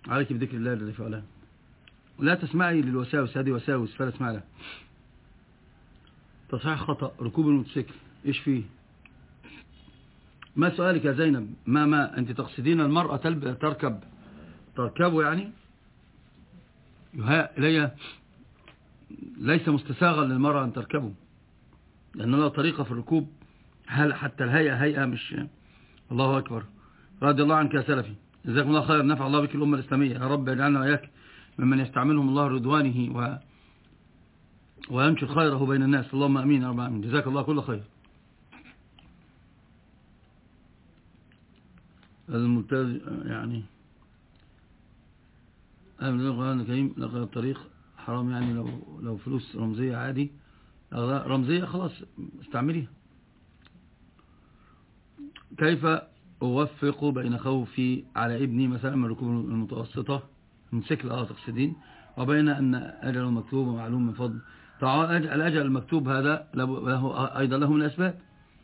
عليك بذكر الله الذي فعلها. لا تسمعي للوساوس، هذه وساوس فلا تسمع لها. تصحيح خطأ ركوب الموتوسيكل، ايش فيه؟ ما سؤالك يا زينب؟ ما انت تقصدين المرأة تركب يعني؟ إلي ليس مستساغا للمرأة أن تركبه، لأن له طريقة في الركوب، حتى هيئة مش. الله أكبر. رضي الله عنك يا سلفي، جزاكم الله خير، نفع الله بك الأمة الإسلامية، يا رب يجعلنا وإياك ممن يستعملهم الله رضوانه وينشر خيره بين الناس، اللهم أمين يا رب العالمين. جزاك الله كل خير. الممتاز يعني أمن القرآن الكريم لقى الطريق حرام، يعني لو فلوس رمزية عادي، رمزية خلاص استعمليها. كيف أوفق بين خوفي على ابني مثلا من ركوب المتوسطة الموتوسيكل تقصدين، وبين أن أجل مكتوب ومعلوم من فضل طبعا الأجل المكتوب هذا أيضا له من الأسباب،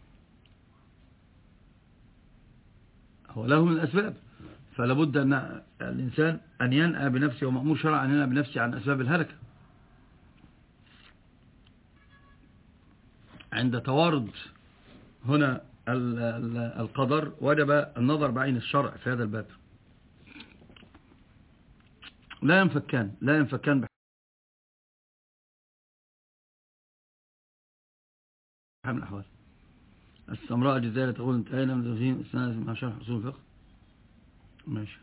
هو له من الأسباب، فلا بد أن الإنسان أن ينأى بنفسه، ومأمور شرعا أن ينأى بنفسه عن أسباب الهلكة. عند توارد هنا القدر وجب النظر بعين الشرع في هذا الباب. لا ينفكان بحال من الأحوال. السمراء الجزائرية تقول انتهينا من تدريس السنة مع شرح أصول الفقه. ماشي.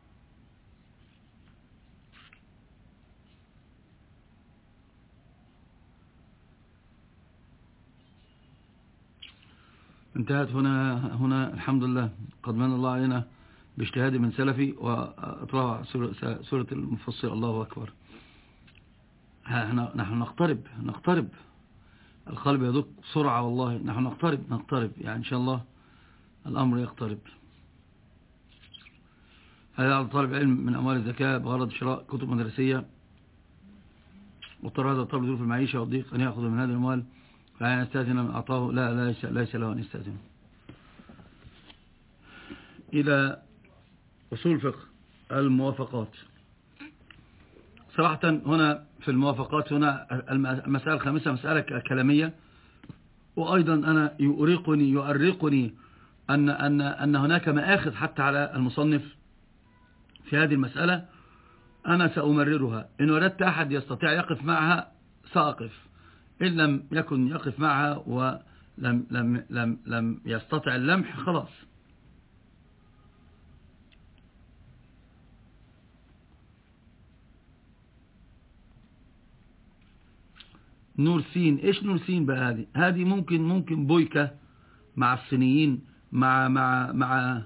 انتهت هنا الحمد لله، قد من الله علينا باجتهاد من سلفي وأطلع سورة المفصل. الله أكبر. نحن نقترب، القلب يدق بسرعة والله. نحن نقترب يعني إن شاء الله الأمر يقترب. هذا على طالب علم من أموال الزكاة بغرض شراء كتب مدرسية، واضطر هذا الطالب ظروف المعيشة والضيق أن يأخذ من هذه الأموال، فأن يستأذن من أعطاه؟ لا، ليس له أن يستأذن. إلى أصول الفقه الموافقات. صراحة هنا في الموافقات هنا المسألة الخامسة مسألة كلامية، وأيضا أنا يؤرقني أن هناك مآخذ حتى على المصنف في هذه المسألة. أنا سأمررها، إن وجدت أحد يستطيع يقف معها سأقف، إن لم يكن يقف معها ولم لم لم لم يستطع اللمح خلاص. نور سين، إيش نور سين بقى؟ هذه ممكن بويكة مع الصينيين مع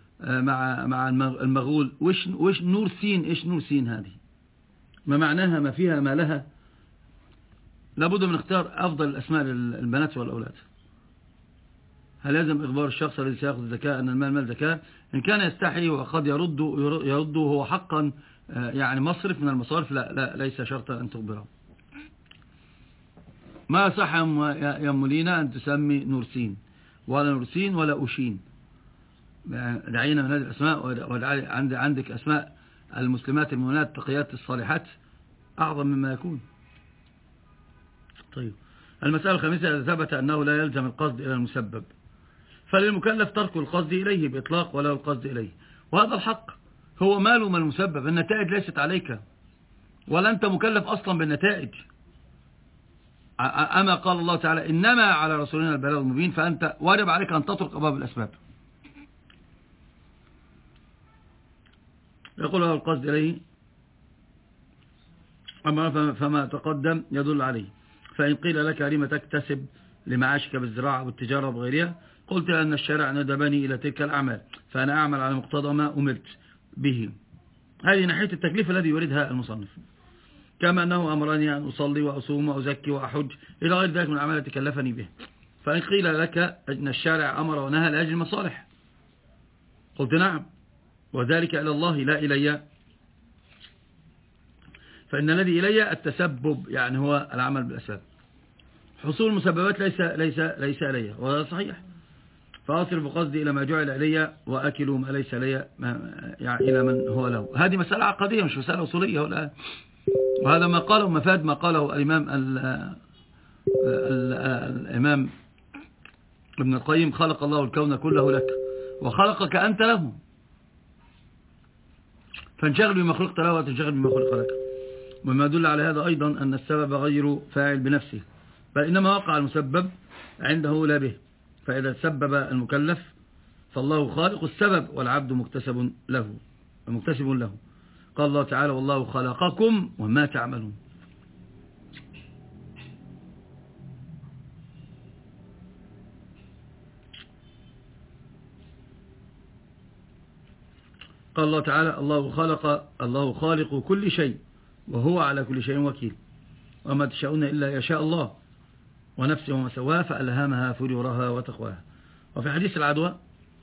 المغول. وش نور سين؟ إيش نور سين هذه؟ ما معناها، ما فيها، ما لها؟ لابد من اختيار أفضل الأسماء للبنات والأولاد. هل لازم إخبار الشخص الذي سيأخذ الزكاة أن المال مال زكاة؟ إن كان يستحي وقد يرد هو حقا يعني مصرف من المصارف، لا ليس شرطا أن تخبره. ما صح يا مولينا أن تسمي نورسين، ولا نورسين ولا أشين. دعينا من هذه الأسماء، عندك أسماء المسلمات المؤمنات التقيات الصالحات أعظم مما يكون. طيب، المسألة الخامسة: إذا ثبت أنه لا يلزم القصد إلى المسبب، فللمكلف ترك القصد إليه بإطلاق ولا القصد إليه، وهذا الحق. هو ماله من المسبب، النتائج ليست عليك، ولا أنت مكلف أصلا بالنتائج. أما قال الله تعالى: إنما على رسولنا البلاغ المبين، فأنت واجب عليك أن تطرق أبواب الأسباب. يقول هذا القصد إليه، أما فما تقدم يدل عليه. فإن قيل لك: لما تكتسب لمعاشك بالزراعة والتجارة وغيرها؟ قلت: لأن الشارع ندبني إلى تلك الأعمال، فأنا أعمل على مقتضى ما أمرت به. هذه ناحية التكليف الذي يريدها المصنف، كما أنه أمرني أن أصلي وأصوم وأزكي وأحج إلى غير ذلك من الأعمال التي كلفني به. فإن قيل لك أن الشارع أمر ونهى لأجل المصالح؟ قلت: نعم، وذلك إلى الله لا إلي، فإن الذي إلي التسبب، يعني هو العمل بالأسباب. حصول المسببات ليس إلي، وهذا صحيح. فأصرف قصدي إلى ما جعل إلي وأكل ما ليس لي يعني إلى من هو له. هذه مسألة عقدية مش مسألة أصولية ولا. وهذا ما قاله مفاد ما قاله الإمام ابن القيم: خلق الله الكون كله لك وخلقك أنت له، فانشغل بما خلقت له وتنشغل بما خلق لك. وما يدل على هذا أيضا أن السبب غير فاعل بنفسه، بل إنما وقع المسبب عنده لا به. فإذا سبب المكلف فالله خالق السبب والعبد مكتسب له. قال الله تعالى: والله خلقكم وما تعملون. قال الله تعالى: الله خالق كل شيء وهو على كل شيء وكيل، وما تشاءون إلا يشاء الله، ونفسه وما سواها فألهمها فجورها وتقواها. وفي حديث العدوى: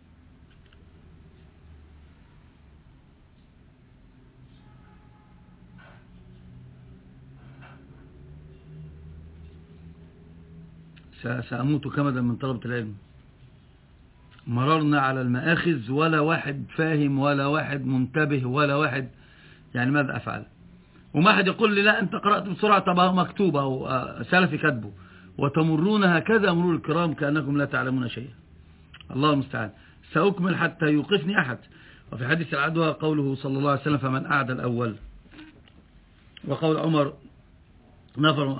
سأموت كمدا من طلبة العلم، مررنا على المآخذ ولا واحد فاهم ولا واحد منتبه ولا واحد يعني ماذا أفعل. وما حد يقول لي لا أنت قرأت بسرعة، طبعا مكتوبة وسلفي كاتبه، وتمرون هكذا مرور الكرام كأنكم لا تعلمون شيئا. الله المستعان. سأكمل حتى يوقفني أحد. وفي حديث العدوى قوله صلى الله عليه وسلم: فمن أعدى الأول. وقول عمر: نفر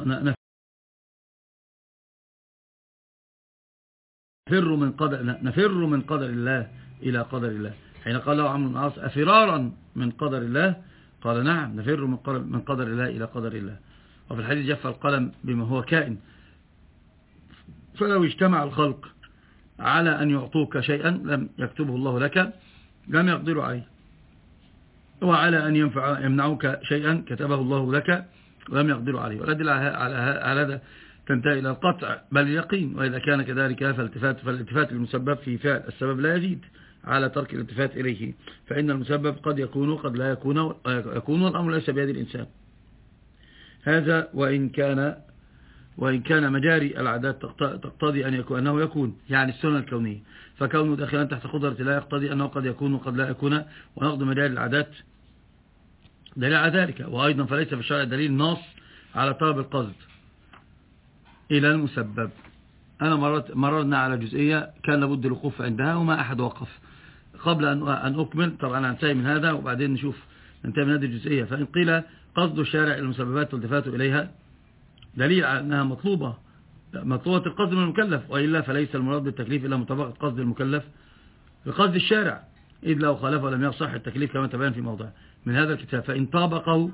من قدر الله إلى قدر الله. حين قال له عمرو بن العاص: أفرارا من قدر الله؟ قال: نعم، نفر من قدر الله إلى قدر الله. وفي الحديث: جف القلم بما هو كائن، فلو اجتمع الخلق على أن يعطوك شيئا لم يكتبه الله لك لم يقدروا عليه، وعلى أن يمنعوك شيئا كتبه الله لك ولم يقدروا عليه. والأدلة على هذا تنتهي إلى القطع بل اليقين. وإذا كان كذلك فالالتفات المسبب في فعل السبب لا يزيد على ترك الالتفات إليه، فإن المسبب قد يكون وقد لا يكون، والأمر ليس بيد الإنسان. هذا وإن كان مجاري العادات تقتضي أنه يكون، يعني السنة الكونية، فكونه داخلا تحت قدرة الله يقتضي أنه قد يكون وقد لا يكون، ونقض مجاري العادات دليل على ذلك. وأيضا فليس في الشرع دليل نص على طلب القصد إلى المسبب. مررنا على جزئية كان لابد الوقوف عندها وما أحد وقف. قبل أن أكمل طبعا هنتهي من هذا وبعدين نشوف ننتهي من هذه الجزئية. فإن قيل قصد الشارع المسببات والتفات إليها دليل على أنها مطلوبة القصد من المكلف، وإلا فليس المراد بالتكليف إلا مطابقة قصد المكلف بقصد الشارع، إذ لو خالفه لم يصح التكليف كما تبين في موضع من هذا الكتاب. فإن طابقه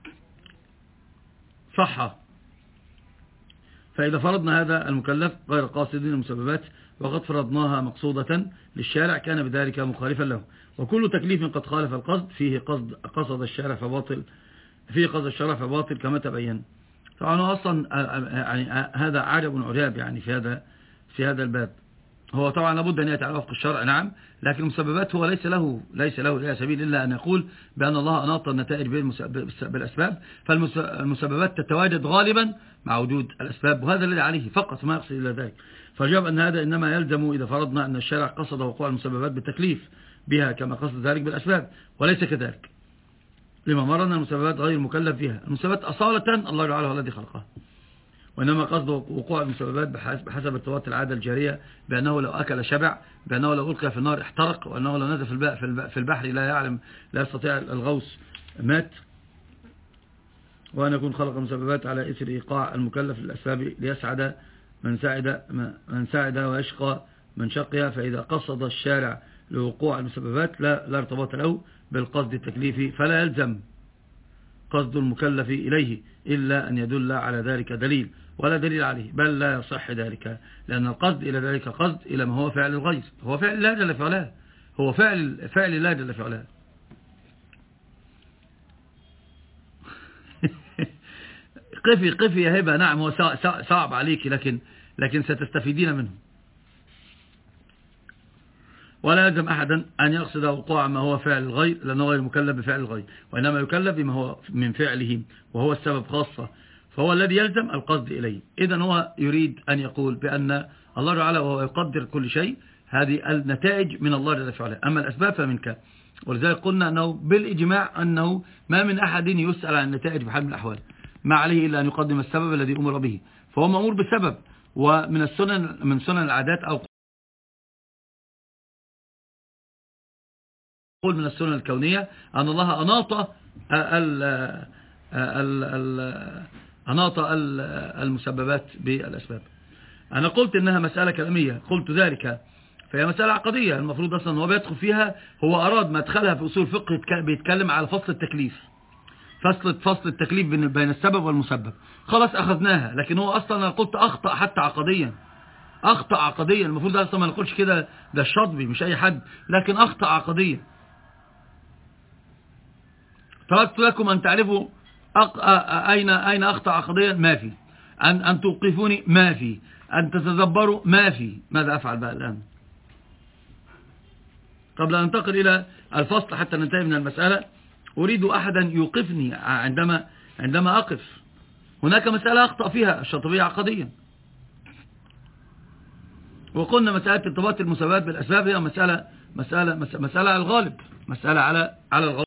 صح. فإذا فرضنا هذا المكلف غير قاصد المسببات وقد فرضناها مقصودة للشارع كان بذلك مخالفا له. وكل تكليف قد خالف القصد فيه قصد الشارع فباطل كما تبين. طبعا أصلا يعني هذا عجب يعني في هذا الباب. هو طبعا لابد أن يأتي على وفق الشرع، نعم، لكن المسببات هو ليس له إلى سبيل إلا أن يقول بأن الله أناط النتائج بالأسباب، فالمسببات تتواجد غالبا مع وجود الأسباب، وهذا الذي عليه فقط، ما يقصد إلى ذلك. فجاب أن هذا إنما يلزم إذا فرضنا أن الشرع قصد وقوع المسببات بالتكليف بها كما قصد ذلك بالأسباب، وليس كذلك لما مرنا المسببات غير مكلف فيها. المسببات أصالة الله تعالى هو الذي خلقها، وإنما قصد وقوع المسببات بحسب ارتباط العادة الجارية، بأنه لو أكل شبع، بأنه لو ألقى في النار احترق، وأنه لو نزل في البحر لا يستطيع الغوص مات، وأن يكون خلق المسببات على إثر إيقاع المكلف للأسباب ليسعد من سعد ويشقى من شقي. فإذا قصد الشارع لوقوع المسببات لا ارتباط له بالقصد التكليفي، فلا يلزم قصد المكلف إليه إلا أن يدل على ذلك دليل، ولا دليل عليه، بل لا يصح ذلك، لأن القصد إلى ذلك قصد إلى ما هو فعل الغير، هو فعل لا جل في علاه، هو فعل لا جل في علاه. قفي يا هبة. نعم هو صعب عليك، لكن ستستفيدين منه. ولا يلزم أحدا أن يقصد وقوع ما هو فعل الغير، لأنه غير مكلف بفعل الغير، وإنما يكلف بما هو من فعله وهو السبب خاصة، فهو الذي يلزم القصد إليه. إذن هو يريد أن يقول بأن الله تعالى وهو يقدر كل شيء هذه النتائج من الله جل وعلا، أما الأسباب فمنك. ولذلك قلنا أنه بالإجماع أنه ما من أحد يسأل عن النتائج بحال من الأحوال، ما عليه إلا أن يقدم السبب الذي أمر به، فهو مأمور بسبب. ومن السنن من سنن العادات أو قول من السنن الكونية أن الله أناط المسببات بالأسباب. أنا قلت إنها مسألة كلامية، قلت ذلك، فهي مسألة عقدية. المفروض أصلا هو بيدخل فيها، هو أراد ما أدخلها في أصول فقه بيتكلم على فصل التكليف، فصل التكليف بين السبب والمسبب، خلاص أخذناها. لكن هو أصلا أنا قلت أخطأ حتى عقديا، أخطأ عقديا. المفروض أصلا ما نقولش كده، ده الشاطبي مش أي حد، لكن أخطأ عقديا. تركت لكم أن تعرفوا أين أخطأ عقديا، ما في. أن توقفوني، ما في. أن تتدبروا، ما في. ماذا أفعل بقى الآن قبل أن ننتقل إلى الفصل حتى ننتهي من المسألة؟ أريد أحدا يوقفني عندما أقف. هناك مسألة أخطأ فيها الشاطبية عقديا، وقلنا مسألة ارتباط المسببات بالأسباب هي مسألة على الغالب، مسألة على الغالب.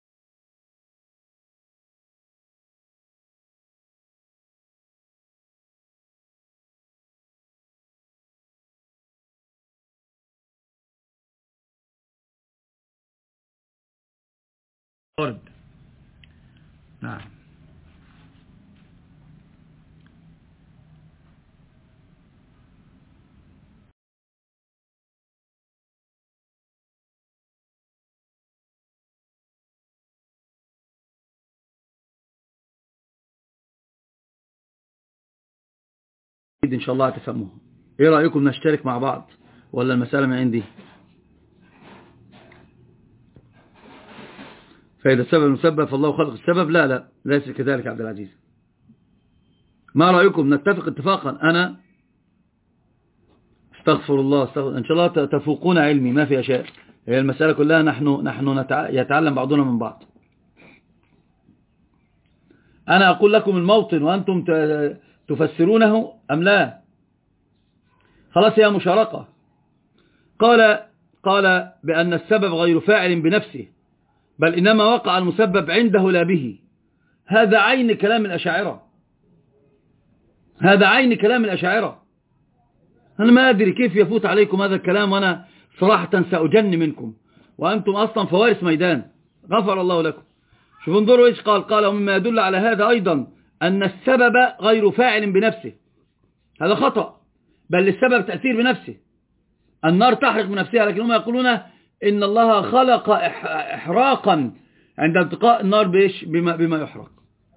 نعم. إن شاء الله هتفهموها. إيه رأيكم نشترك مع بعض ولا المسألة من عندي؟ فإذا السبب المسبب فالله خلق السبب. لا ليس كذلك عبد العزيز. ما رأيكم نتفق اتفاقا؟ أنا استغفر الله إن شاء الله تفوقون علمي، ما في أشياء. هي المسألة كلها نحن يتعلم بعضنا من بعض. أنا أقول لكم الموطن وأنتم تفسرونه أم لا؟ خلاص هي مشاركة. قال بأن السبب غير فاعل بنفسه، بل إنما وقع المسبب عنده لا به. هذا عين كلام الأشاعرة، هذا عين كلام الأشاعرة. أنا ما أدري كيف يفوت عليكم هذا الكلام، وأنا صراحة سأجن منكم، وأنتم أصلا فوارس ميدان. غفر الله لكم. شوفوا انظروا إيش قال ومما يدل على هذا أيضا أن السبب غير فاعل بنفسه. هذا خطأ، بل السبب تأثير بنفسه. النار تحرق بنفسها، لكن هم يقولون إن الله خلق إحراقا عند التقاء النار بما يحرق.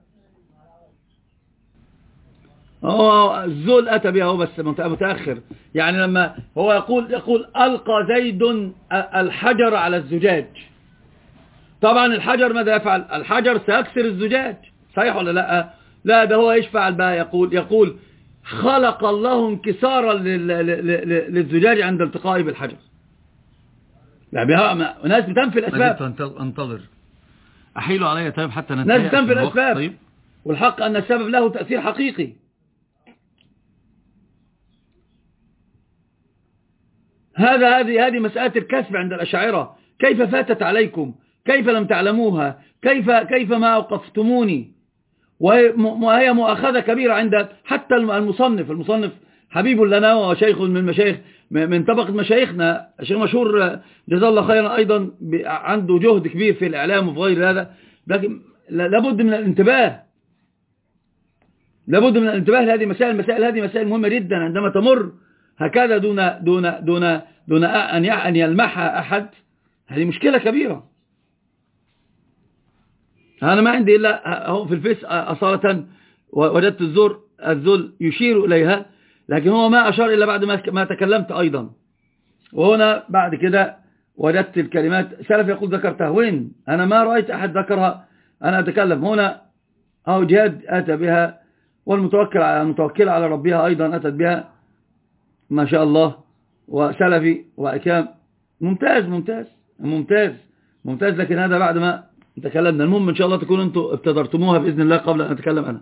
الزول أتى بها هو بس متأخر. يعني لما هو يقول ألقى زيد الحجر على الزجاج. طبعا الحجر ماذا يفعل؟ الحجر سيكسر الزجاج، صحيح ولا لا؟ لا، ده هو ايش فعل بقى؟ يقول خلق الله انكسارا للزجاج عند التقائه بالحجر. يعني ناس بتنفي الأسباب. انتظر أحيلوا علي طيب حتى ننتهي. ناس بتنفي الأسباب. طيب. والحق أن السبب له تأثير حقيقي. هذه مسألة الكسب عند الأشاعرة. كيف فاتت عليكم؟ كيف لم تعلموها؟ كيف ما أوقفتموني؟ وهي مؤاخذة كبيرة عند حتى المصنف حبيب لنا وشيخ من مشايخ من طبقة مشايخنا. الشيخ مشهور جزاه الله خيرا أيضا عنده جهد كبير في الإعلام وفي غير هذا، لكن لابد من الانتباه، لابد من الانتباه لهذه المسائل. هذه مسائل مهمة جدا عندما تمر هكذا دون أن يلمحها أحد. هذه مشكلة كبيرة. أنا ما عندي إلا هو في الفيس أصالة وجدت الزول يشير إليها، لكن هو ما أشار إلا بعد ما تكلمت أيضا. وهنا بعد كده وجدت الكلمات سلف يقول ذكرتها وين؟ أنا ما رأيت أحد ذكرها. أنا أتكلم هنا أو جهاد أتى بها، والمتوكل على ربها أيضا أتت بها ما شاء الله، وسلفي وإكام. ممتاز ممتاز ممتاز ممتاز. لكن هذا بعد ما تكلمنا. المهم إن شاء الله تكونوا أنتم ابتدرتموها بإذن الله قبل أن أتكلم أنا.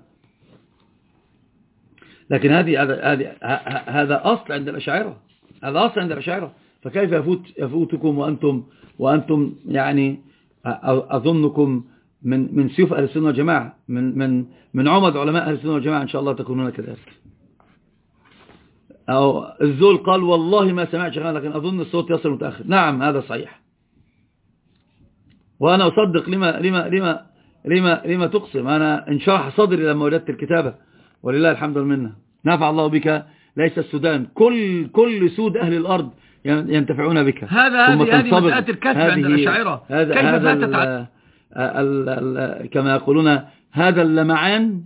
لكن هذا أصل عند الأشاعرة، هذا أصل عند الأشاعرة. فكيف يفوتكم وأنتم يعني أظنكم من سيوف أهل السنة والجماعة، من عمد علماء أهل السنة والجماعة إن شاء الله تكونون كذلك. أو الزول قال والله ما سمعت شيئا لكن أظن الصوت يصل متأخر. نعم هذا صحيح، وأنا أصدق لما تقسم. أنا انشرح صدري لما وجدت الكتابة، ولله الحمد والمنة. نفع الله بك. ليس السودان، كل سود أهل الأرض ينتفعون بك. هذه مسألة الكسب عند الأشاعرة. كيف فاتت كما يقولون هذا اللمعان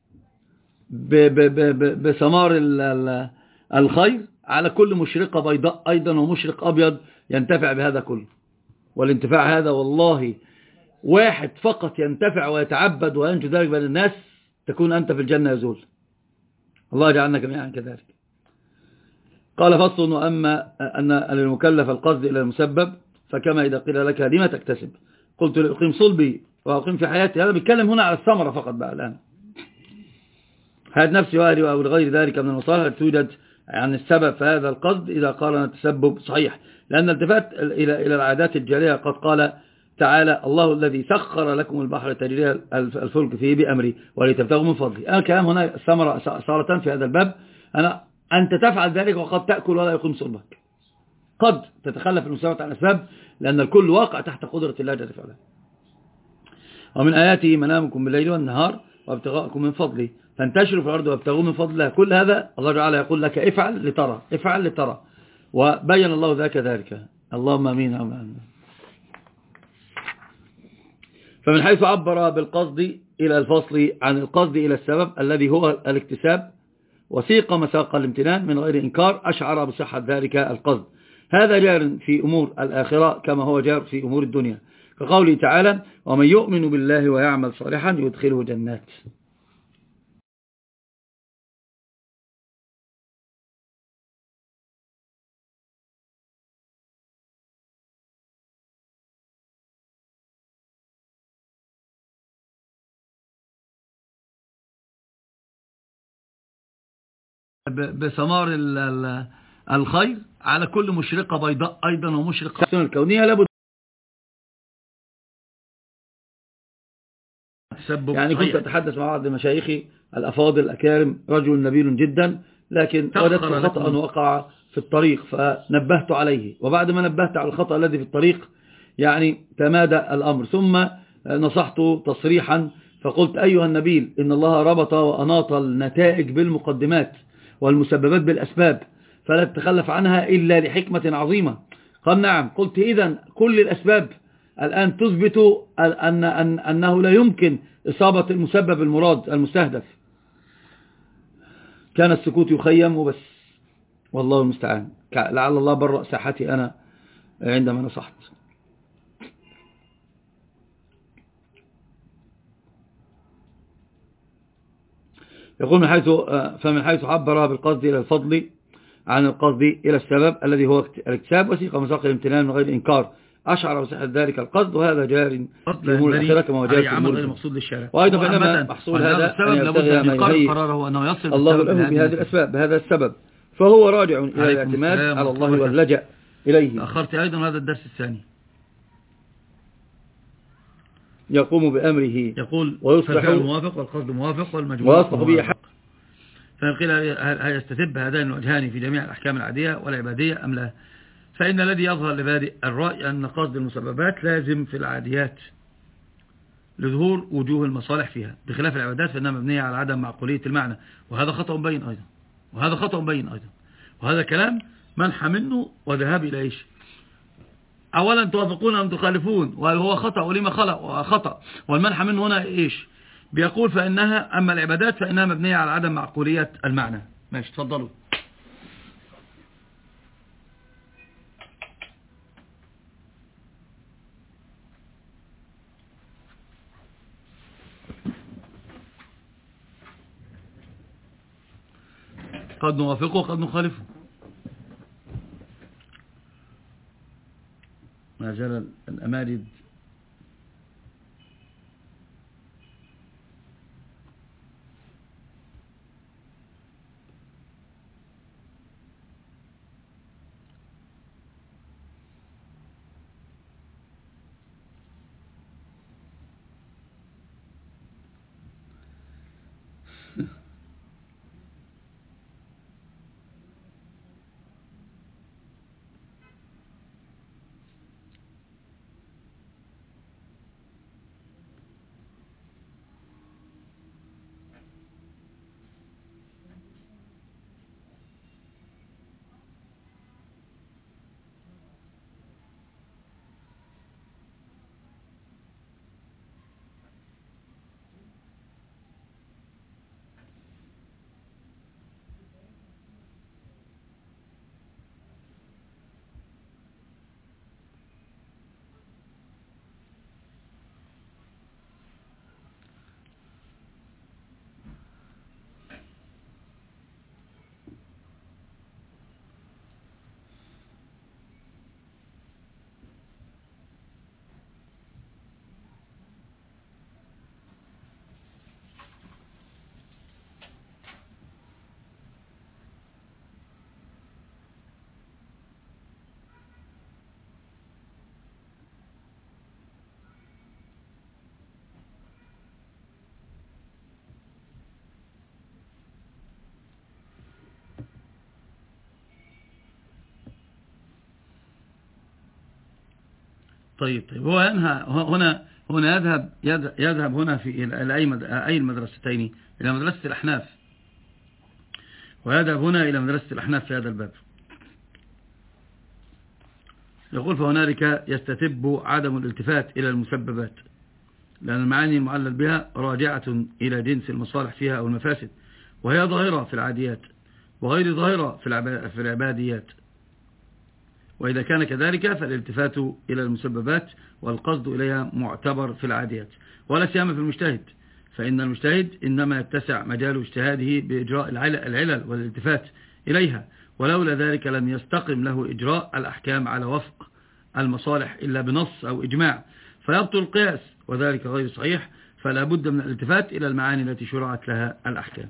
بثمار الخير على كل مشرقة بيضاء أيضا ومشرق أبيض ينتفع بهذا كله. والانتفاع هذا والله واحد فقط ينتفع ويتعبد وينجو ذلك بين الناس، تكون أنت في الجنة يزول. الله يجعلنا جميعا كذلك. قال فصل: وأما أن للمكلف القصد إلى المسبب فكما إذا قيل لك لما تكتسب قلت لأقيم صلبي وأقيم في حياتي. هذا بيتكلم هنا على الثمرة فقط بقى الآن. هذا نفسي وأهلي أو غير ذلك من المصالح توجد عن السبب، فهذا القصد إذا قال التسبب صحيح، لأن التفات إلى العادات الجارية قد قال تعالى: الله الذي سخر لكم البحر تجري الفلك فيه بأمري ولتبتغوا من فضله. الكلام هنا الثمرة صارت في هذا الباب أنت تفعل ذلك وقد تأكل ولا يقيم صلبك، قد تتخلف المساواة عن الأسباب، لأن الكل واقع تحت قدرة الله جل وعلا. ومن آياته منامكم بالليل والنهار وابتغاءكم من فضله فانتشروا في الأرض وابتغوا من فضله. كل هذا الله تعالى يقول لك افعل لترى، افعل لترى، وبين الله ذلك. اللهم امين. فمن حيث عبر بالقصد إلى الفصل عن القصد إلى السبب الذي هو الاكتساب وسيق مساق الامتنان من غير إنكار، أشعر بصحة ذلك القصد. هذا جار في أمور الآخرة كما هو جار في أمور الدنيا، كقوله تعالى: ومن يؤمن بالله ويعمل صالحا يدخله جنات. بثمار الخير على كل مشرقة بيضاء أيضا ومشرقة الكونية لابد. يعني كنت أتحدث مع بعض مشايخي الأفاضل الأكارم، رجل نبيل جدا، لكن وجدت خطأ وقع في الطريق فنبهت عليه، وبعد ما نبهت على الخطأ الذي في الطريق يعني تمادى الأمر، ثم نصحته تصريحا فقلت: أيها النبيل، إن الله ربط وأناط النتائج بالمقدمات والمسببات بالأسباب، فلا تتخلف عنها إلا لحكمة عظيمة. قال: نعم. قلت: إذن كل الأسباب الآن تثبت أنه لا يمكن إصابة المسبب المراد المستهدف. كان السكوت يخيم وبس، والله المستعان. لعل الله برأ ساحتي أنا عندما نصحت. يقول فمن حيث عبر بالقصد إلى الفضل عن القصد إلى السبب الذي هو الاكتساب وسيق مساق الامتنان من غير إنكار، أشعر بصحة ذلك القصد، وهذا جار في أمور الآخرة كما هو جار في أمور الدنيا. وأيضا فإنما محصول هذا أن يبتغي ما يهيئ الله له بهذه الأسباب، بهذا السبب، فهو راجع إلى الاعتماد على الله واللجأ إليه. أخرت أيضا هذا الدرس الثاني. يقوم بأمره، يقول ويصبح الموافق والقصد موافق والمجموع موافق. فقيل: هل يستتب هذين الوجهان في جميع الأحكام العادية والعبادية أم لا؟ فإن الذي يظهر لبادئ الرأي أن قصد المسببات لازم في العاديات لظهور وجوه المصالح فيها، بخلاف العبادات فإنها مبنية على عدم معقولية المعنى، وهذا خطأ بين أيضا، وهذا كلام منحى منه وذهاب إلى إيش؟ أولا توافقون أم تخالفون، وهل هو خطأ ولما خطأ، والمنحى منه هنا إيش؟ بيقول فإنها أما العبادات فإنها مبنية على عدم معقولية المعنى. ماشي، تفضلوا. قد نوافقه وقد نخالفه. ما زال الأمارد طيب هو ينهى هنا يذهب هنا في أي المدرستين إلى مدرسة الأحناف، ويذهب هنا إلى مدرسة الأحناف في هذا الباب. يقول فهنالك يستتب عدم الالتفات إلى المسببات، لأن المعاني المعلل بها راجعة إلى جنس المصالح فيها أو المفاسد، وهي ظاهرة في العاديات وغير ظاهرة في العباديات. وإذا كان كذلك فالالتفات إلى المسببات والقصد إليها معتبر في العاديات، ولا سيما في المجتهد، فإن المجتهد إنما يتسع مجال اجتهاده بإجراء العلل والالتفات إليها، ولولا ذلك لم يستقم له إجراء الأحكام على وفق المصالح إلا بنص أو إجماع، فيبطل القياس، وذلك غير صحيح. فلا بد من الالتفات إلى المعاني التي شرعت لها الأحكام.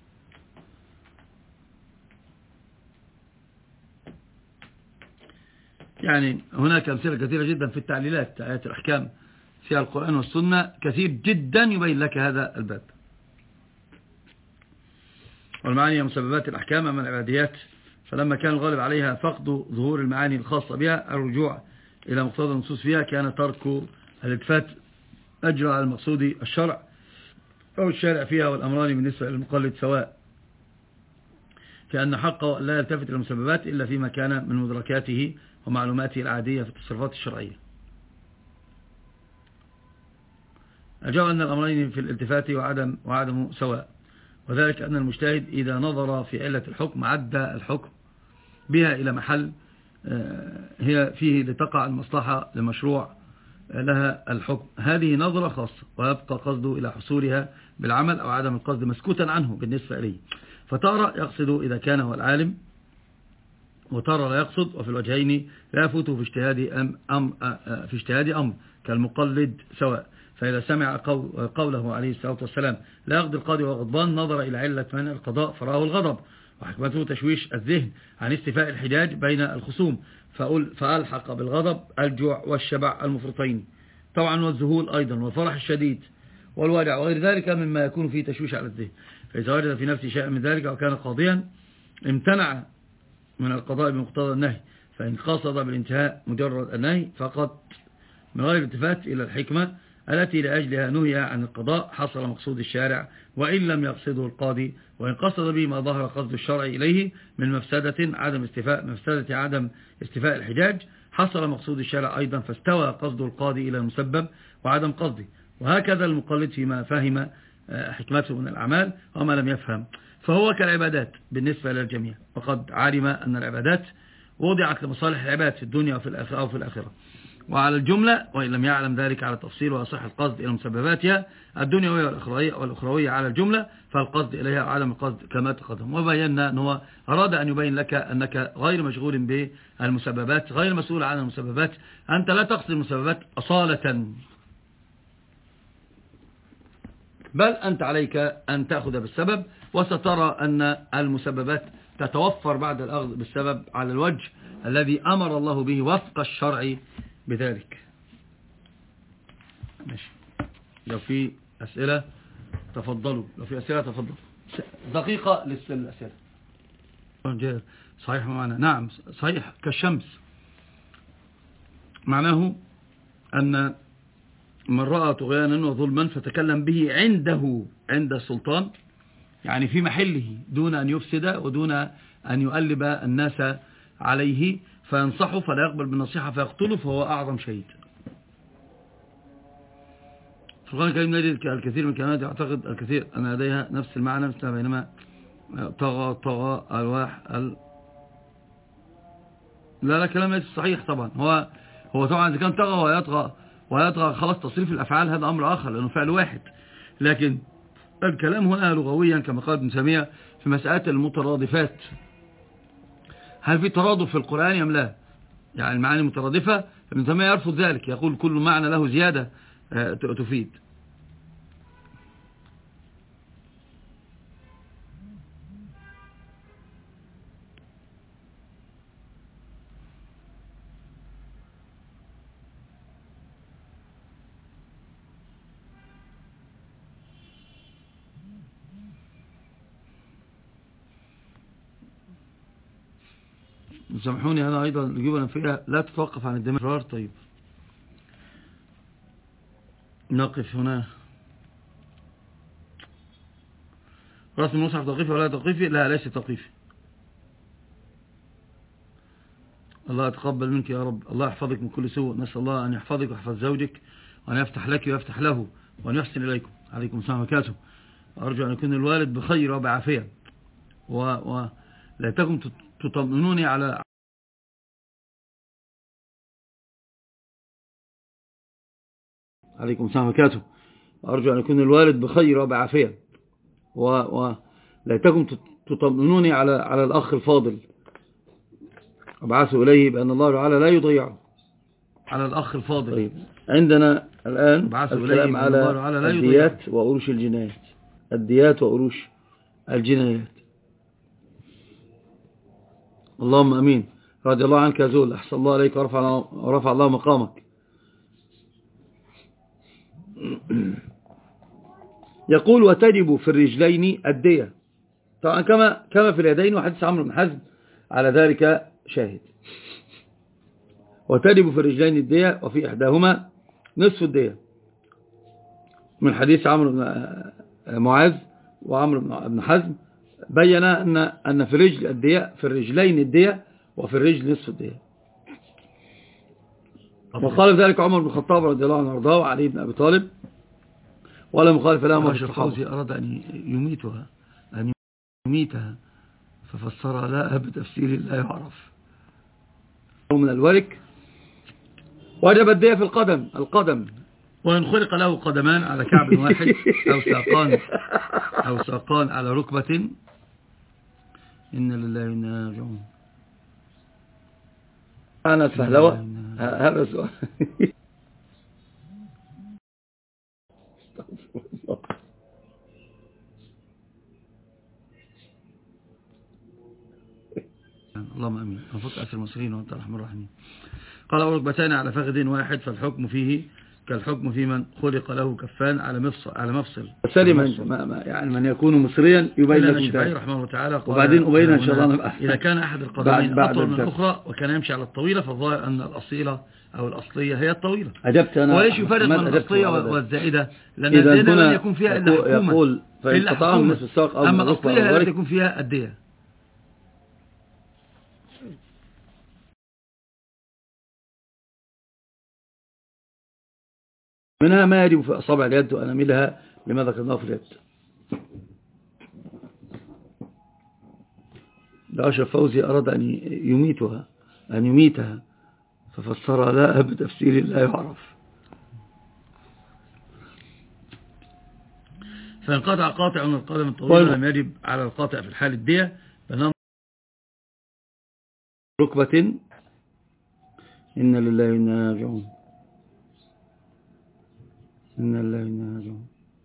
يعني هناك أمثلة كثيرة جدا في التعليلات آيات الأحكام في القرآن والسنة، كثير جدا يبين لك هذا الباب. والمعاني مسببات الأحكام أما العباديات، فلما كان الغالب عليها فقد ظهور المعاني الخاصة بها الرجوع إلى مقتضى النصوص فيها، كان ترك الالتفات أجرى على المقصود الشرع أو الشارع فيها، والأمران بالنسبة للمقلد سواء، كأن حقه لا يلتفت إلى المسببات إلا فيما كان من مدركاته ومعلوماته العادية في التصرفات الشرعية. أجاب أن الأمرين في الالتفات وعدمه سواء، وذلك أن المجتهد إذا نظر في علة الحكم عدى الحكم بها إلى محل هي فيه لتقع المصلحة لمشروع لها الحكم، هذه نظرة خاصة، ويبقى قصده إلى حصولها بالعمل، أو عدم القصد مسكوتا عنه بالنسبة إليه. فترى يقصد إذا كان هو العالم، وترى لا يقصد، وفي الوجهين لا يفوته في اجتهاد أمر كالمقلد سواء. فإذا سمع قوله عليه الصلاة والسلام لا يقضي القاضي وغضبان، نظر إلى علة منع القضاء فراه الغضب، وحكمته تشويش الذهن عن استيفاء الحجاج بين الخصوم، فألحق بالغضب الجوع والشبع المفرطين طبعا، والذهول أيضا، والفرح الشديد والوجع وغير ذلك مما يكون فيه تشويش على الذهن. فإذا وجد في نفسه شيء من ذلك وكان قاضيا امتنع من القضاء بمقتضى النهي، فإن قصد بالانتهاء مجرد النهي فقط من غير التفات إلى الحكمة التي لأجلها نهي عن القضاء، حصل مقصود الشارع وإن لم يقصده القاضي، وإن قصد به ما ظهر قصد الشرع إليه من مفسدة عدم استيفاء الحجاج، حصل مقصود الشارع أيضا، فاستوى قصد القاضي إلى المسبب وعدم قصده. وهكذا المقلد فيما فهم حكمته من الأعمال، وما لم يفهم فهو كالعبادات بالنسبة للجميع، وقد علم أن العبادات وضعت لمصالح العباد في الدنيا وفي الآخرة وعلى الجملة، وإن لم يعلم ذلك على التفصيل ويصح القصد إلى مسبباتها الدنيوية والأخروية على الجملة، فالقصد إليها وعدم القصد كما تقدم. وبينا أنه أراد أن يبين لك أنك غير مشغول بالمسببات، غير مسؤول عن المسببات، أنت لا تقصد المسببات أصالة، بل أنت عليك أن تأخذ بالسبب، وسترى أن المسببات تتوفر بعد الأخذ بالسبب على الوجه الذي أمر الله به وفق الشرع بذلك. ماشي. لو في أسئلة تفضلوا. دقيقة للأسئلة. صحيح معنا، نعم صحيح كالشمس، معناه أن من رأى طغيانا وظلما فتكلم به عند السلطان، يعني في محله دون أن يفسد ودون أن يؤلب الناس عليه، فينصحه فلا يقبل بالنصيحة فيقتله، فهو أعظم شهيد. في القرآن الكريم نجد الكثير من الكلمات يعتقد الكثير أن لديها نفس المعنى، مثل بينما طغى الواح لا كلام ليس صحيح طبعا. هو طبعا إذا كان طغى ويطغى خلاص تصريف الأفعال هذا أمر آخر لأنه فعل واحد، لكن الكلام هنا لغويا كما قال ابن تيمية في مسألة المترادفات، هل في ترادف في القرآن أم لا؟ يعني المعاني مترادفة، ابن تيمية يرفض ذلك، يقول كل معنى له زيادة تفيد. سامحوني أنا أيضا الإجابة فيها لا تتوقف عن الدمار. طيب نقف هنا. رسم المصحف توقيفي ولا توقيفي؟ لا ليس توقيفي. الله يتقبل منك يا رب، الله يحفظك من كل سوء، نسأل الله أن يحفظك ويحفظ زوجك وأن يفتح لك ويفتح له وأن يحسن إليكم. عليكم السلام وبركاته. أرجو أن يكون الوالد بخير وبعافية وليتكم تطمئنوني على عليكم السلام وبركاته. أرجو أن يكون الوالد بخير وبعافية وليتكم تطمئنوني على الأخ الفاضل، أبعثوا إليه بأن الله تعالى لا يضيعه على الأخ الفاضل. طيب. عندنا الآن الكلام على الديات وأروش الجنايات. الديات وأروش الجنايات. اللهم أمين. رضي الله عنك يا زول، أحسن الله عليك ورفع الله مقامك. يقول وتجب في الرجلين الدية، طبعا كما في اليدين، وحديث عمرو بن حزم على ذلك شاهد. وتجب في الرجلين الدية وفي إحداهما نصف الدية، من حديث عمرو بن معاذ وعمرو بن حزم بين أن في الرجل الدية، في الرجلين الدية وفي الرجل نصف الدية. وقال ذلك عمر بن الخطاب رضي الله عنه وارضاه وعلي بن أبي طالب، ولا مخالف لهم في الصحابة. أراد أن يميتها ففسرها لها بتفسير لا يعرف. من الورك وجب الدية في القدم، وإن خلق له قدمان على كعب واحد أو ساقان على ركبة، إن لله وإنا إليه راجعون. أنا فهلوة هذا سؤال. اللهم امين. وفك اسر المصريين وانت الرحمن الرحيم. قال وركبتان على فخذ واحد فالحكم فيه كالحكم في من خلق له كفان على مفصل. يعني من يكون مصريا يبين لكم ذلك رحمه الله تعالى. وبعدين أبين إن شاء الله إذا كان أحد القدمين أطول من الأخرى وكان يمشي على الطويلة، فالظاهر أن الأصيلة أو الأصلية هي الطويلة. أجبت أنا. وليش يفرق بين الأصلية والزائدة؟ لأن الزائدة لن يكون فيها إلا حكومة، أما الأصلية التي يكون فيها الدية. منها ما يجب في أصابع اليد وأناملها لما ذكرناه في اليد. أشرف فوزي أراد أن يميتها ففسرها لها بتفسير لا يعرف. فانقطع قاطع من القدم الطويلة لم يجب على القاطع في الحال الدية، بأنهم ركبة. إن لله وإنا إليه راجعون. إن الله وإنا راجعون.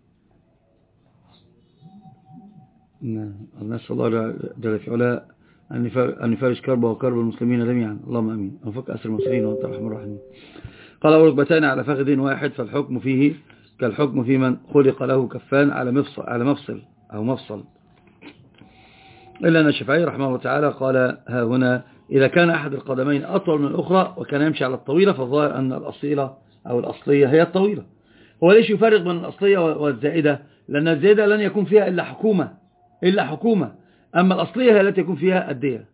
نسأل الله جل في علاه أن يفرج كربه وكرب المسلمين جميعا، اللهم أمين. وفك أسر المصريين وأنت الرحمن الرحيم. قال وركبتان على فخذ واحد فالحكم فيه كالحكم في من خلق له كفان على مفصل أو مفصل. إلا أن الشافعي رحمه الله تعالى قال ها هنا إذا كان أحد القدمين أطول من الأخرى وكان يمشي على الطويلة فالظاهر أن الأصيلة أو الأصلية هي الطويلة. هو ليش يفرق بين الأصلية والزائدة؟ لأن الزائدة لن يكون فيها إلا حكومة أما الأصلية هي التي يكون فيها الدية.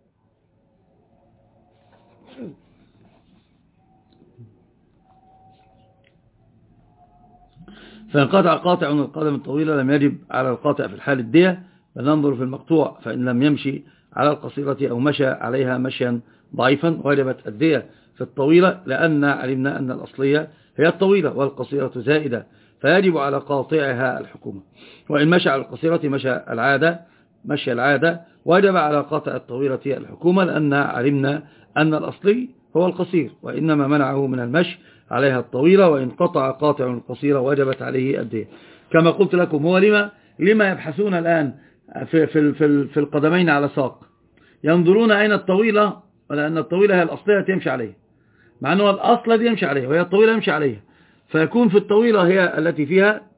فإن قطع قاطع من القدم الطويلة لم يجب على القاطع في الحال الدية، بل ننظر في المقطوع، فإن لم يمشي على القصيرة أو مشى عليها مشيا ضعيفا وجبت الدية في الطويلة، لأن علمنا أن الأصلية هي الطويلة والقصيرة زائدة، فيجب على قاطعها الحكومة. وإن مشى على القصيرة مشى العادة وجب على قاطع الطويلة الحكومة، لأن علمنا أن الأصلي هو القصير وإنما منعه من المشي عليها الطويلة، وإن قطع قاطع القصيرة وجبت عليه الدية. كما قلت لكم هو لما يبحثون الآن في القدمين على ساق، ينظرون أين الطويلة، ولأن الطويلة هي الأصلية تمشي عليها، مع أنه الأصل دي يمشي عليها وهي الطويلة يمشي عليها، فيكون في الطويلة هي التي فيها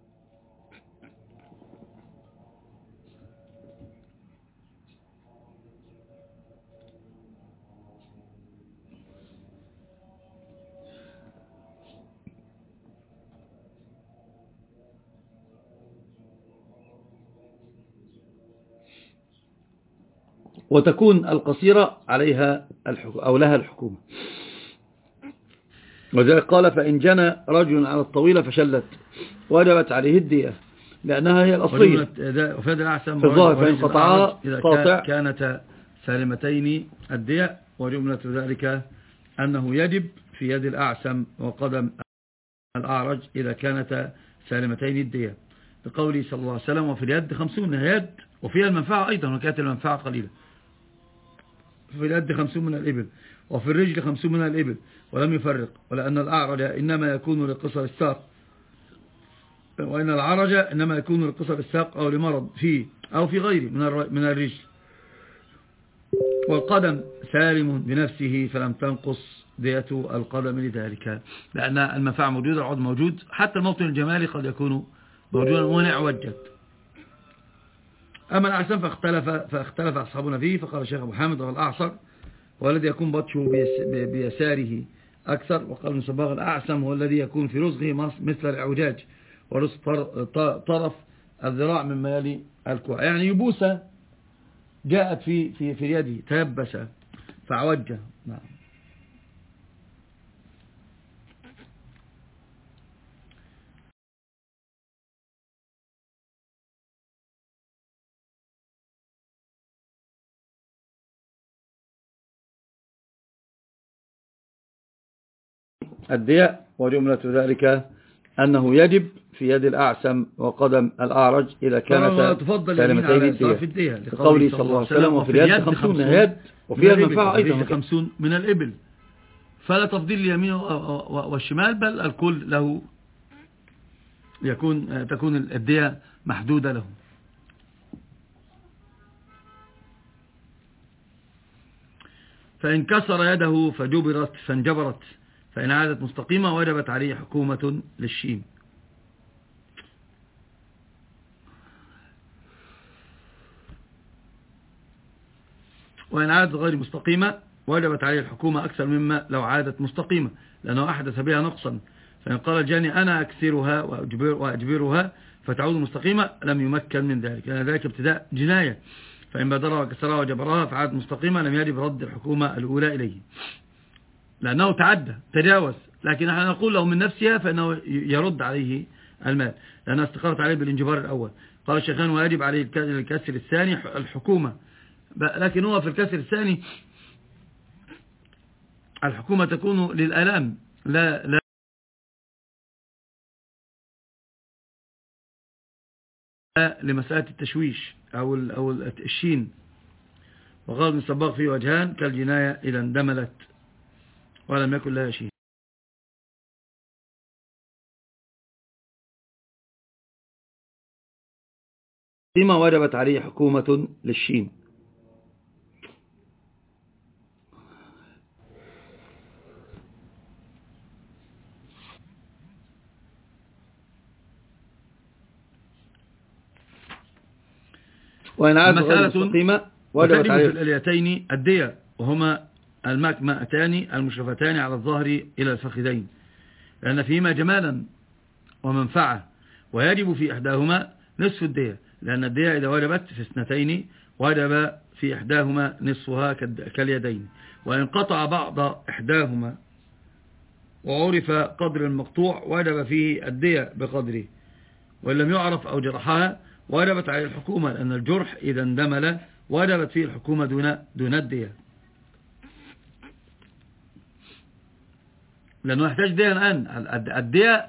وتكون القصيرة عليها أو لها الحكومة. وذلك قال فإن جنى رجل على الطويلة فشلت وجبت عليه الدية لأنها هي الأصلية. وفاد الأعسم في الظاهر فإن قطعا إذا كانت سالمتين الدية، وجملة ذلك أنه يجب في يد الأعسم وقدم الأعرج إذا كانت سالمتين الدية، بقوله صلى الله عليه وسلم وفي اليد 50 يد، وفيها المنفعة أيضا وكانت المنفعة قليلة. في اليد 50 من الإبل وفي الرجل 50 من الإبل، ولم يفرق، ولأن الأعرج إنما يكون لقصر الساق، وإن العرج إنما يكون لقصر الساق أو لمرض فيه أو في غيره من الرجل، والقدم سالم بنفسه فلم تنقص دية القدم لذلك، لأن المنفعة موجودة، العضو موجود، حتى الموطن الجمالي قد يكون موجودا ونعوجت. أما الأعسام فاختلف أصحابنا فيه، فقال الشيخ أبو حامد هو الأعصر والذي يكون بطشه بيساره أكثر، وقال ابن صباغ الأعسم هو الذي يكون في رزقه مثل الإعوجاج ورزق طرف الذراع مما يلي الكوع، يعني يبوسة جاءت في يده تيبس فعوجه. نعم. الدية وجملة ذلك أنه يجب في يد الأعسم وقدم الأعرج إذا كانت سالمتين الدية، قوله صلى الله عليه وسلم وفي اليد 50 يد وفيها المنفعة أيضا 50 من الإبل، فلا تفضيل اليمين والشمال، بل الكل له تكون الدية محدودة له. فإن كسر يده فانجبرت، فإن عادت مستقيمة وجبت عليه حكومة للشيم. وإن عادت غير مستقيمة وجبت عليه الحكومة أكثر مما لو عادت مستقيمة، لأنه أحدث بها نقصا. فإن قال الجاني أنا أكسرها وأجبرها فتعود مستقيمة لم يمكن من ذلك، لأن ذلك ابتداء جناية. فإن بدرها وكسرها وجبرها فعادت مستقيمة لم يجب رد الحكومة الأولى إليه، لأنه تعدى تجاوز، لكن نحن نقول له من نفسها فإنه يرد عليه المال، لأنها استقرت عليه بالانجبار الأول. قال الشيخان ويجب عليه الكسر الثاني الحكومة، لكن هو في الكسر الثاني الحكومة تكون للآلام لا لمسألة التشويش أو الشين. وقال ابن الصباغ في وجهان كالجناية إذا اندملت ولم يكن لها شيء. فيما وجبت عليه حكومة للشين. وإن عادت غير مستقيمة وتجب في الآليتين الدية، وهما المكمأتان المشرفتان على الظهر إلى الفخذين، لأن فيهما جمالا ومنفعة، ويجب في إحداهما نصف الدية، لأن الدية إذا وجبت في اثنتين وجب في إحداهما نصفها كاليدين، وإن قطع بعض إحداهما وعرف قدر المقطوع وجب فيه الدية بقدره، وإن لم يعرف أو جرحها وجبت عليه الحكومة، لأن الجرح إذا اندمل وجبت فيه الحكومة دون الدية، لأنه يحتاج دية الآن. الدية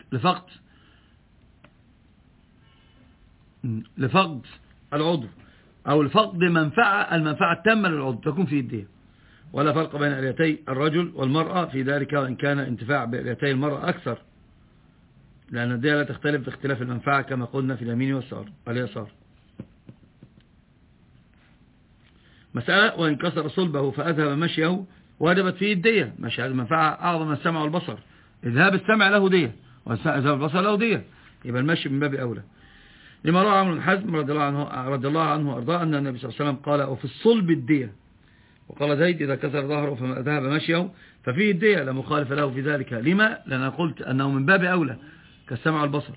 لفقد العضو أو لفقد المنفعة التامة للعضو تكون فيه الدية. ولا فرق بين آليتي الرجل والمرأة في ذلك، وإن كان انتفاع بآليتي المرأة أكثر، لأن الدية لا تختلف باختلاف المنفعة كما قلنا في اليمين واليسار. مسألة: وإن كسر صلبه فأذهب مشيه وجبت فيه الدية. مشي هذه المنفعة أعظم من السمع والبصر، إذهاب السمع له دية وإذهاب البصر له دية، يبقى المشي من باب أولى. لما روى عمرو بن حزم رضي الله عنه وأرضاه أن النبي صلى الله عليه وسلم قال: وفي الصلب الدية. وقال زيد: إذا كسر ظهره فذهب مشيه ففيه الدية، لا مخالف له في ذلك. لما؟ لأن قلت أنه من باب أولى كالسمع والبصر،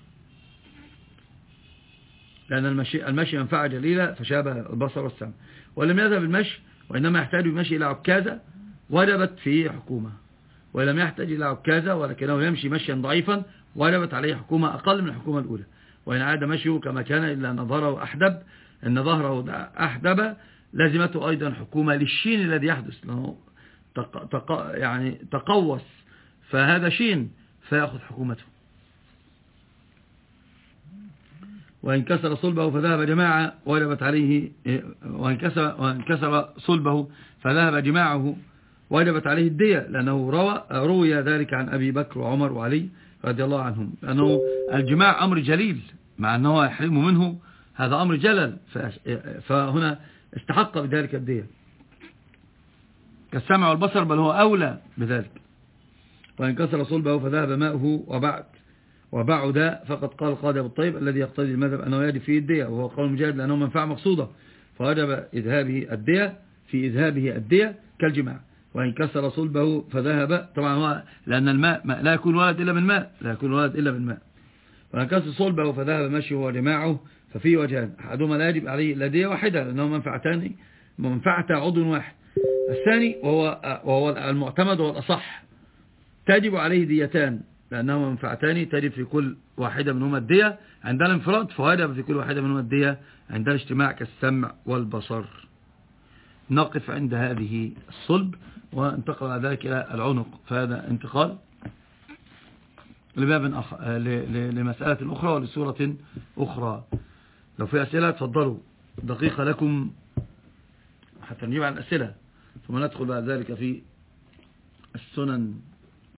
لأن المشي منفعة جليلة فشابه البصر والسمع. ولم يذهب المشي وإنما يحتاج المشي إلى عكازة وجبت فيه حكومة، ولم يحتاج إلى عكازة ولكنه يمشي مشيا ضعيفا وجبت عليه حكومة أقل من الحكومة الأولى. وإن عاد مشيه كما كان إلا أن ظهره أحدب لازمته أيضا حكومة للشين الذي يحدث، لأنه يعني تقوس، فهذا شين فيأخذ حكومته. وإن كسر صلبه فذهب جماعة وجبت عليه، وإن كسر صلبه فذهب جماعه وجبت عليه الدية، لأنه روي ذلك عن أبي بكر وعمر وعلي رضي الله عنهم، لأنه الجماع أمر جليل، مع أنه يحرم منه هذا أمر جلل، فهنا استحق بذلك الدية كالسمع والبصر، بل هو أولى بذلك. وإن كسر صلبه فذهب ماؤه وبعد، فقد قال القاضي أبو الطيب الذي يقتضي المذهب أنه يجب فيه الدية، وهو قول مجاهد لأنه منفعة مقصودة، فوجب إذهابه الدية كالجماع. وإن كسر صلبه فذهب، طبعا هو لأن الماء لا يكون ولد إلا من ماء، وإن كسر صلبه فذهب مشيه وجماعه ففيه وجهان، أحدهما لا يجب عليه إلا دية واحدة لأنه منفعة عضو واحد. الثاني وهو المعتمد والأصح تجب عليه ديتان، لأنهما منفعتان تجب في كل واحدة منهما الدية عند الانفراد، فوجب في كل واحدة منهما الدية عند الاجتماع كالسمع والبصر. نقف عند هذه الصلب وانتقل على ذلك إلى العنق، فهذا انتقال لمسألة أخرى ولسورة أخرى. لو في أسئلة تفضلوا، دقيقة لكم حتى نجيب عن الأسئلة، ثم ندخل بعد ذلك في السنن.